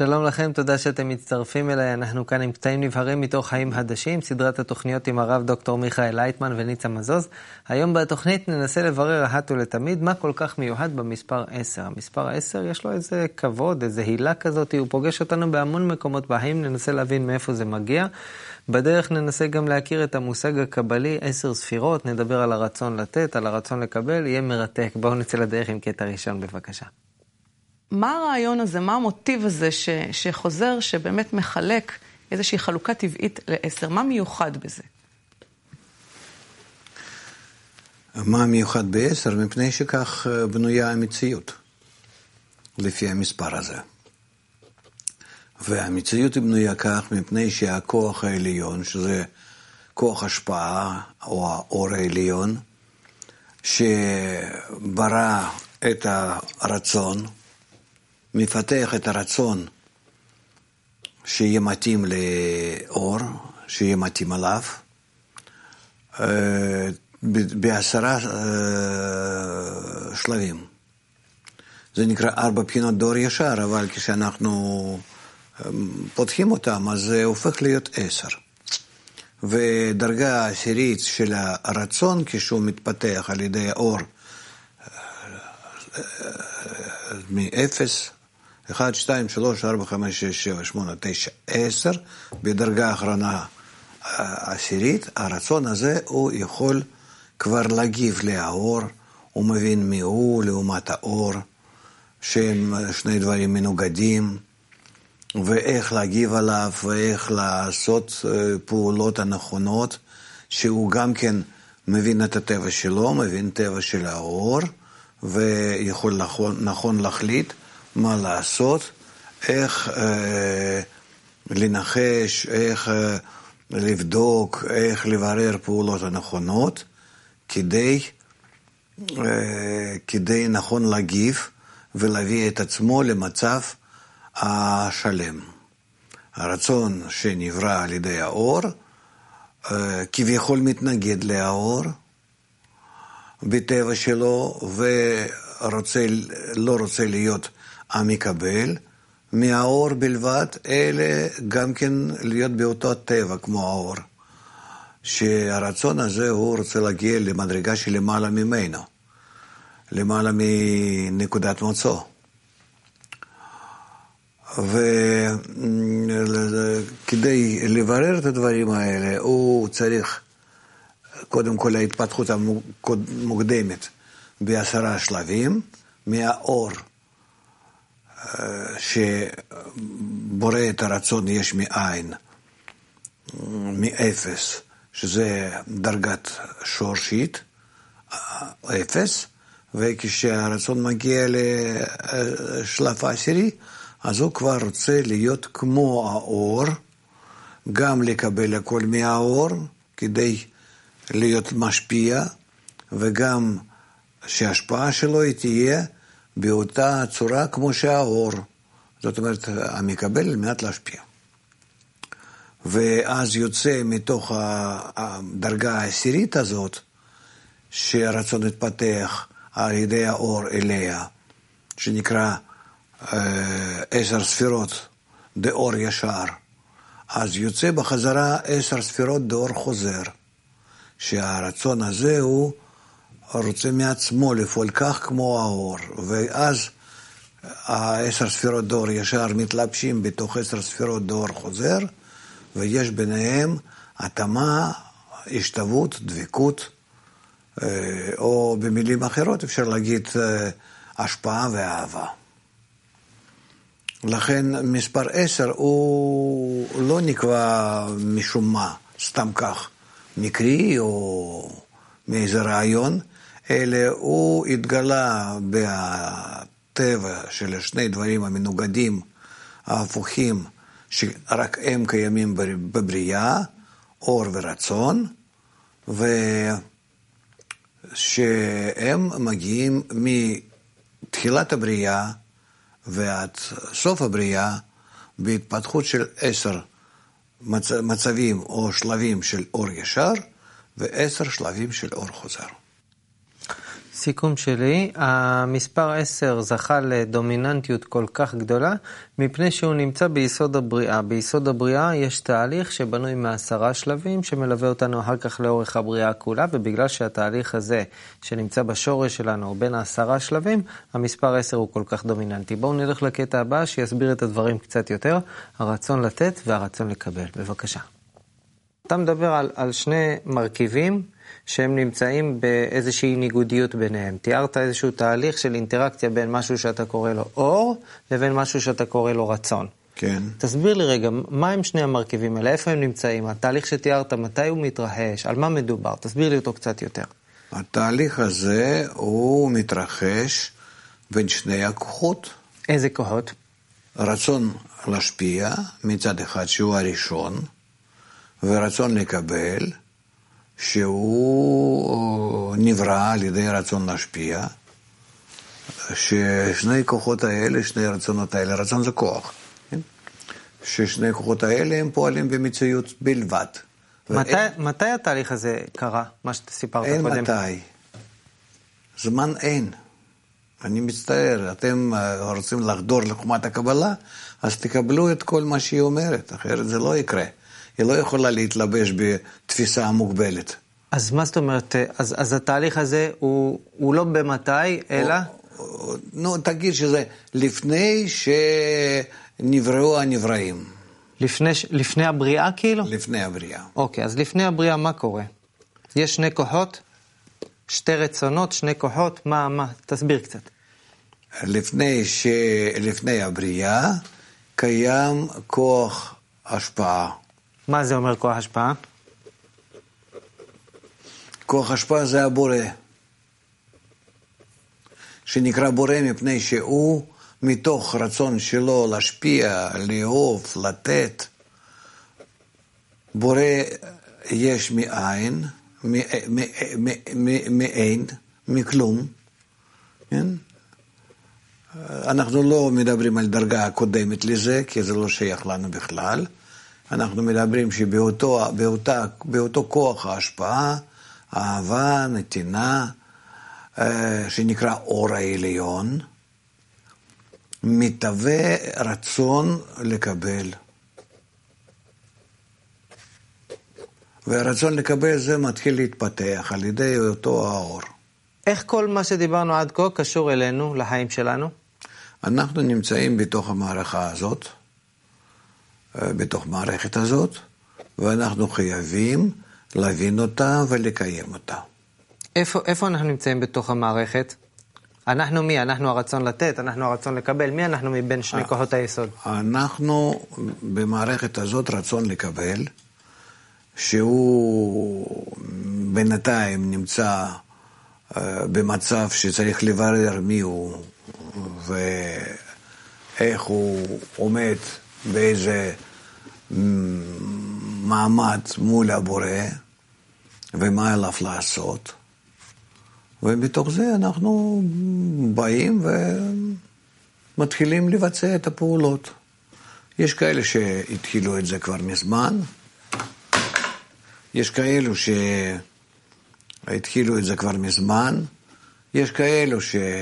שלום לכם, תודה שאתם מצטרפים אליי. אנחנו כאן עם קטעים נבחרים מתוך חיים חדשים, סדרת התוכניות עם הרב דוקטור מיכאל לייטמן וניצה מזוז. היום בתוכנית ננסה לברר אחת ולתמיד מה כל כך מיוחד במספר 10. המספר 10 יש לו איזה כבוד, איזה הילה כזאת, הוא פוגש אותנו בהמון מקומות בחיים, ננסה להבין מאיפה זה מגיע. בדרך ננסה גם להכיר את המושג הקבלי, 10 ספירות, נדבר על הרצון לתת, על הרצון לקבל, יהיה מרתק. בואו נצא לדרך עם קטע ראשון בבקשה. מה הרעיון הזה, מה המוטיב הזה שחוזר, שבאמת מחלק איזושהי חלוקה טבעית ל10? מה מיוחד בזה? מה מיוחד ב10? מפני שכך בנויה המציאות, לפי המספר הזה. והמציאות היא בנויה כך מפני שהכוח העליון, שזה כוח השפעה או האור העליון, שברא את הרצון, מפתח את הרצון שיהיה מתאים לאור, שיהיה מתאים עליו, ב10 שלבים. זה נקרא 4 בחינות דור ישר, אבל כשאנחנו פותחים אותם, אז זה הופך להיות 10. ודרגה העשירית של הרצון, כשהוא מתפתח על ידי האור, מ-0, 1, 2, 3, 4, 5, 6, 7, 8, 9, 10, בדרגה האחרונה העשירית, הרצון הזה הוא יכול כבר להגיב לאור, הוא מבין מי הוא לעומת האור, שהם שני דברים מנוגדים, ואיך להגיב עליו, ואיך לעשות פעולות הנכונות, שהוא גם כן מבין את הטבע שלו, מבין טבע של האור, ויכול נכון להחליט מה לעשות, איך לנחש, איך לבדוק, איך לברר פעולות הנכונות, כדי נכון להגיב ולהביא את עצמו למצב השלם. הרצון שנברא על ידי האור, כביכול מתנגד לאור, בטבע שלו, ולא רוצה להיות המקבל מהאור בלבד, אלא גם כן להיות באותו טבע כמו האור, שהרצון הזה הוא רוצה להגיע למדרגה שלמעלה ממנו, למעלה מנקודת מוצא. וכדי לברר את הדברים האלה, הוא צריך קודם כל ההתפתחות המוקדמת ב10 שלבים, מהאור שבורא את הרצון יש מאין, מ0, שזה דרגת שורשית, 0, וכשהרצון מגיע לשלב העשירי, אז הוא כבר רוצה להיות כמו האור, גם לקבל הכל מהאור, כדי להיות משפיע, וגם שההשפעה שלו תהיה באותה צורה כמו שהאור. זאת אומרת, המקבל על מנת להשפיע. ואז יוצא מתוך הדרגה העשירית הזאת, שהרצון התפתח על ידי האור אליה, שנקרא 10 ספירות דאור ישר. אז יוצא בחזרה 10 ספירות דאור חוזר. שהרצון הזה הוא רוצה מעצמו לפעול כך כמו האור, ואז 10 ספירות דאור ישר מתלבשים בתוך 10 ספירות דאור חוזר, ויש ביניהם התאמה, השתוות, דבקות, או במילים אחרות אפשר להגיד השפעה ואהבה. לכן מספר 10 הוא לא נקבע משום מה, סתם כך, מקרי או מאיזה רעיון, אלא הוא התגלה בטבע של שני דברים המנוגדים, ההפוכים, שרק הם קיימים בבריאה, אור ורצון, ושהם מגיעים מתחילת הבריאה ועד סוף הבריאה, בהתפתחות של 10 מצבים או שלבים של אור ישר, ו10 שלבים של אור חוזר. סיכום שלי, המספר 10 זכה לדומיננטיות כל כך גדולה, מפני שהוא נמצא ביסוד הבריאה. ביסוד הבריאה יש תהליך שבנוי מ10 שלבים, שמלווה אותנו אחר כך לאורך הבריאה כולה, ובגלל שהתהליך הזה שנמצא בשורש שלנו בין 10 שלבים, המספר 10 הוא כל כך דומיננטי. בואו נלך לקטע הבא שיסביר את הדברים קצת יותר, הרצון לתת והרצון לקבל. בבקשה. אתה מדבר על שני מרכיבים, שהם נמצאים באיזושהי ניגודיות ביניהם. תיארת איזשהו תהליך של אינטראקציה בין משהו שאתה קורא לו אור, לבין משהו שאתה קורא לו רצון. כן. תסביר לי רגע, מה הם שני המרכיבים האלה? איפה הם נמצאים? התהליך שתיארת, מתי הוא מתרחש? על מה מדובר? תסביר לי אותו קצת יותר. התהליך הזה הוא מתרחש בין שני הכוחות. איזה כוחות? רצון להשפיע מצד אחד שהוא הראשון, ורצון לקבל, שהוא נברא על ידי רצון להשפיע, ששני כוחות האלה, שני רצונות האלה, רצון זה כוח, כן? ששני כוחות האלה הם פועלים במציאות בלבד. מתי התהליך הזה קרה, מה שאתה סיפרת אין קודם? אין מתי. זמן אין. אני מצטער, אתם רוצים לחדור לחומת הקבלה, אז תקבלו את כל מה שהיא אומרת, אחרת זה לא יקרה. היא לא יכולה להתלבש בתפיסה המוגבלת. אז מה זאת אומרת, אז התהליך הזה הוא לא במתי, אלא? נו, תגיד שזה לפני שנבראו הנבראים. לפני הבריאה כאילו? לפני הבריאה. אוקיי, אז לפני הבריאה מה קורה? יש שני כוחות, שתי רצונות, שני כוחות, מה? תסביר קצת. לפני הבריאה קיים כוח השפעה. מה זה אומר כוח השפעה? כוח השפעה זה הבורא, שנקרא בורא מפני שהוא מתוך רצון שלו להשפיע, לאהוב, לתת. בורא יש מאין, מאין, מכלום. כן? אנחנו לא מדברים על דרגה הקודמת לזה, כי זה לא שייך לנו בכלל. אנחנו מדברים שבאותו כוח ההשפעה, אהבה, נתינה, שנקרא אור העליון, מתהווה רצון לקבל. והרצון לקבל זה מתחיל להתפתח על ידי אותו האור. איך כל מה שדיברנו עד כה קשור אלינו, לחיים שלנו? אנחנו נמצאים בתוך המערכה הזאת, בתוך מערכת הזאת, ואנחנו חייבים להבין אותה ולקיים אותה. איפה אנחנו נמצאים בתוך המערכת? אנחנו מי? אנחנו הרצון לתת, אנחנו הרצון לקבל. מי אנחנו מבין שני כוחות היסוד? אנחנו במערכת הזאת רצון לקבל, שהוא בינתיים נמצא במצב שצריך לברר מי הוא, ואיך הוא עומד באיזה מעמד מול הבורא, ומה עליו לעשות. ומתוך זה אנחנו באים ומתחילים לבצע את הפעולות. יש כאלה שהתחילו את זה כבר מזמן, יש כאלו שהתחילו את זה כבר מזמן, יש כאלו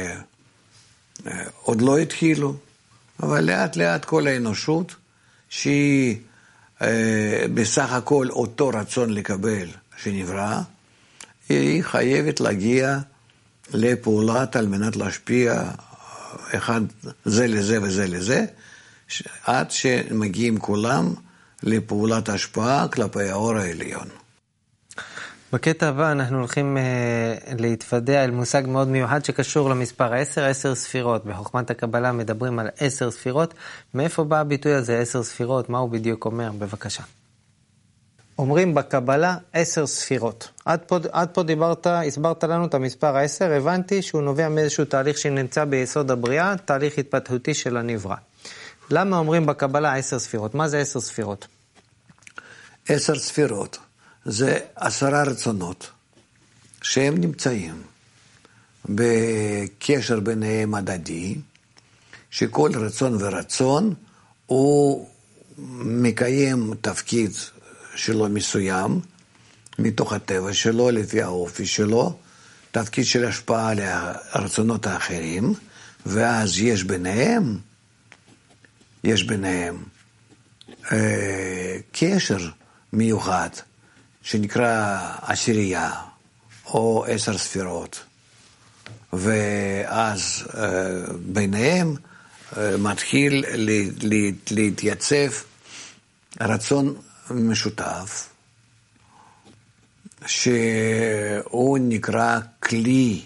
שעוד לא התחילו, אבל לאט לאט כל האנושות, שהיא בסך הכל אותו רצון לקבל שנברא, היא חייבת להגיע לפעולת על מנת להשפיע אחד זה לזה וזה לזה, עד שמגיעים כולם לפעולת השפעה כלפי האור העליון. בקטע הבא אנחנו הולכים להתוודע אל מושג מאוד מיוחד שקשור למספר 10, 10 ספירות. בחוכמת הקבלה מדברים על 10 ספירות. מאיפה בא הביטוי הזה 10 ספירות? מה הוא בדיוק אומר? בבקשה. אומרים בקבלה 10 ספירות. עד פה הסברת לנו את המספר 10, הבנתי שהוא נובע מאיזשהו תהליך שנמצא ביסוד הבריאה, תהליך התפתחותי של הנברא. למה אומרים בקבלה 10 ספירות? מה זה 10 ספירות? 10 ספירות זה 10 רצונות שהם נמצאים בקשר ביניהם הדדי, שכל רצון ורצון הוא מקיים תפקיד שלו מסוים, מתוך הטבע שלו, לפי האופי שלו, תפקיד של השפעה על הרצונות האחרים, ואז יש ביניהם קשר מיוחד, שנקרא עשירייה, או 10 ספירות, ואז ביניהם מתחיל להתייצב רצון משותף, שהוא נקרא כלי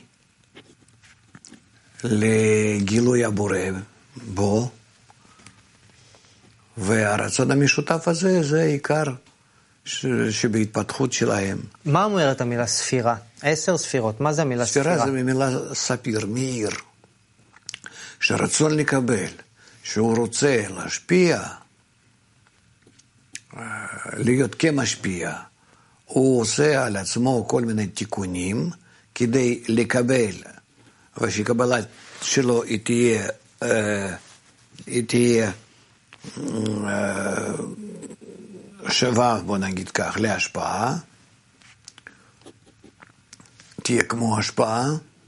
לגילוי הבורא בו, והרצון המשותף הזה זה עיקר שבהתפתחות שלהם. מה אומרת המילה ספירה? 10 ספירות, מה זה המילה ספירה? ספירה זה מילה ספיר, מאיר, שרצון לקבל, שהוא רוצה להשפיע, להיות כמשפיע, הוא עושה על עצמו כל מיני תיקונים כדי לקבל, ושקבלה שלו היא תהיה שווה, בוא נגיד כך, להשפעה, תהיה כמו השפעה,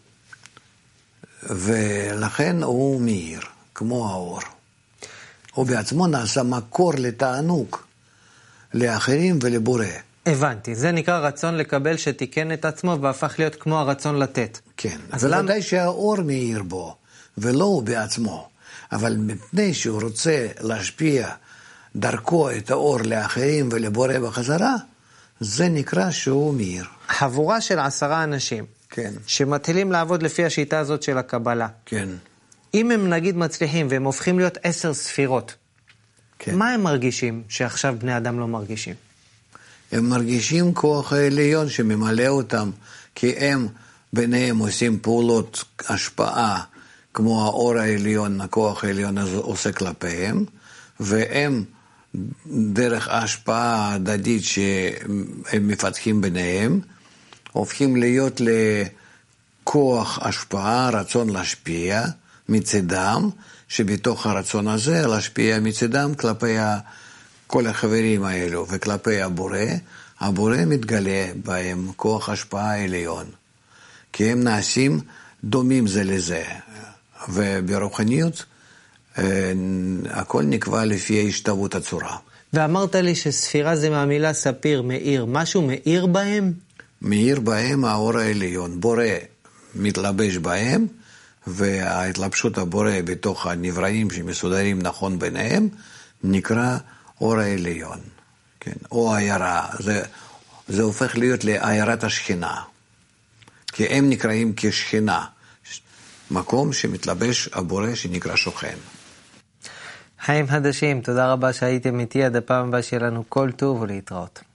ולכן הוא מאיר, כמו האור. הוא בעצמו נעשה מקור לתענוג, לאחרים ולבורא. הבנתי, זה נקרא רצון לקבל שתיקן את עצמו והפך להיות כמו הרצון לתת. כן, ולדי שהאור מאיר בו, ולא הוא בעצמו, אבל מפני שהוא רוצה להשפיע דרכו את האור לאחרים ולבורא בחזרה, זה נקרא שהוא מאיר. חבורה של 10 אנשים, כן. שמתחילים לעבוד לפי השיטה הזאת של הקבלה. כן. אם הם נגיד מצליחים והם הופכים להיות 10 ספירות, כן. מה הם מרגישים שעכשיו בני אדם לא מרגישים? הם מרגישים כוח העליון שממלא אותם, כי הם ביניהם עושים פעולות השפעה, כמו האור העליון, הכוח העליון הזה עושה כלפיהם, והם דרך ההשפעה ההדדית שהם מפתחים ביניהם, הופכים להיות לכוח השפעה, רצון להשפיע מצדם, שבתוך הרצון הזה להשפיע מצדם כלפי כל החברים האלו, וכלפי הבורא, הבורא מתגלה בהם כוח השפעה העליון, כי הם נעשים דומים זה לזה, וברוחניות הכל נקבע לפי השתוות הצורה. ואמרת לי שספירה זה מהמילה ספיר, מאיר, משהו מאיר בהם? מאיר בהם האור העליון, בורא מתלבש בהם, וההתלבשות הבורא בתוך הנבראים שמסודרים נכון ביניהם, נקרא אור העליון, כן? או העיירה, זה הופך להיות לעיירת השכינה, כי הם נקראים כשכינה, מקום שמתלבש הבורא שנקרא שוכן. חיים חדשים, תודה רבה שהייתם איתי, עד הפעם הבאה שיהיה לנו כל טוב ולהתראות.